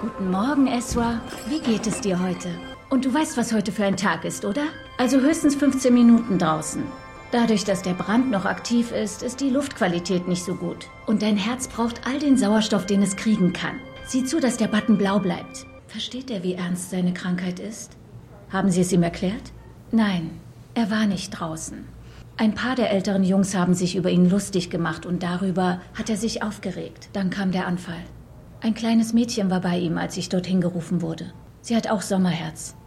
Guten Morgen, Eswa. Wie geht es dir heute? Und du weißt, was heute für ein Tag ist, oder? Also höchstens 15 Minuten draußen. Dadurch, dass der Brand noch aktiv ist, ist die Luftqualität nicht so gut. Und dein Herz braucht all den Sauerstoff, den es kriegen kann. Sieh zu, dass der Button blau bleibt. Versteht er, wie ernst seine Krankheit ist? Haben Sie es ihm erklärt? Nein, er war nicht draußen. Ein paar der älteren Jungs haben sich über ihn lustig gemacht und darüber hat er sich aufgeregt. Dann kam der Anfall. Ein kleines Mädchen war bei ihm, als ich dorthin gerufen wurde. Sie hat auch Sommerherz.